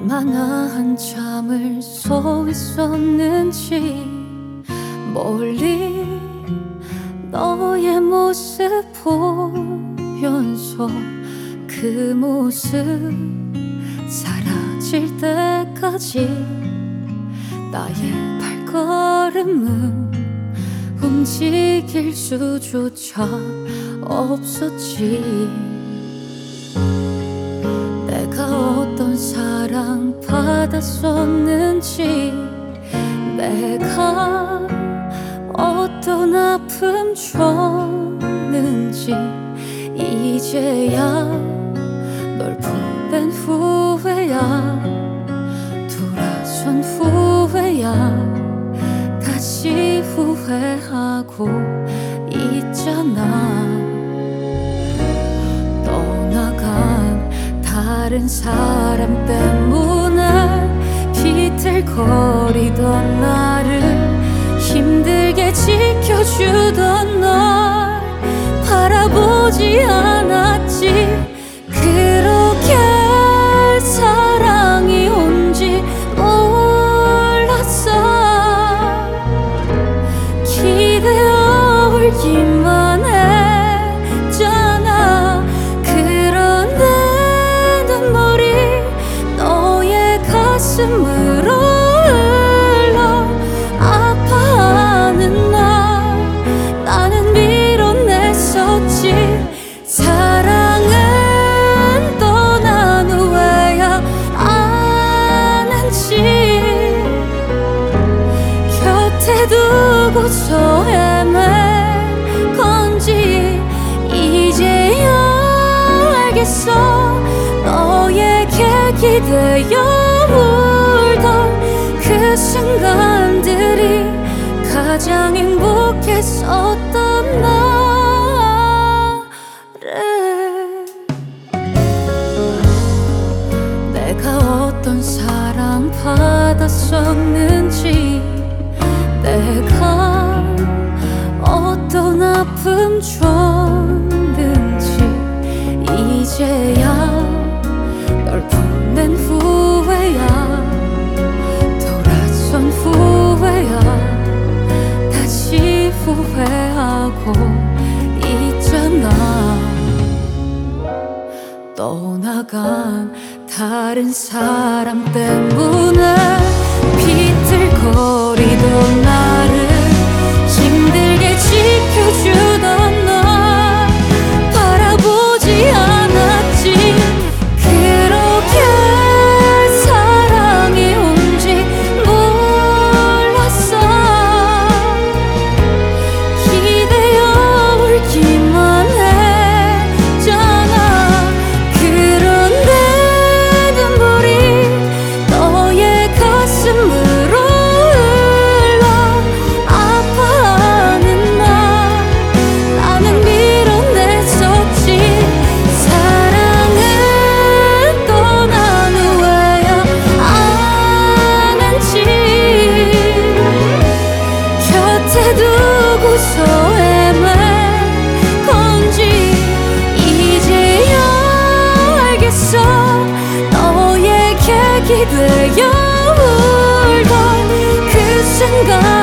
얼마나 한참을 서 있었는지 멀리 너의 모습 보면서 그 모습 사라질 때까지 나의 발걸음은 움직일 수조차 없었지. 내가 어떤 사랑 받았었는지, 내가 어떤 아픔 줬는지 이제야 널 보낸 후에야, 돌아선 후에야 다시 후회하고 있잖아. 떠나간 다른 사람 때문에 비틀거리던 나를 힘들게 지켜주던 널 바라보지 않았지. 그렇게 사랑이 온지 몰랐어. 기대어 울기만 했잖아. 그런데 눈물이 너의 가슴으로 흘러 아파하는 날 나는 밀어냈었지. 사랑은 떠난 후에야 아는지, 곁에 두고서 헤맬 건지 이제야 알겠어. 너에게 기대어 울던 그 순간들이 가장 행복했었던 나를. 내가 어떤 사랑 받았었는지, 내가 어떤 아픔 줬는지 이제야 널 보낸 후에야, 돌아선 후에야 다시 후회하고 있잖아. 떠나간 다른 사람 때문에 비틀거리던 나를 힘들게 지켜주던 널 바라보지 않았지. 그렇게 사랑이 온지 몰랐어. 기대어 울기만 했잖아. 그런데 눈물이 너의 가슴으로 흘러 아파하는 날 나는 밀어냈었지. 사랑은 떠난 후에야 아는지, 곁에 두고서 헤맬 건지 이제야 알겠어. 너에게 기대어 울던 그 순간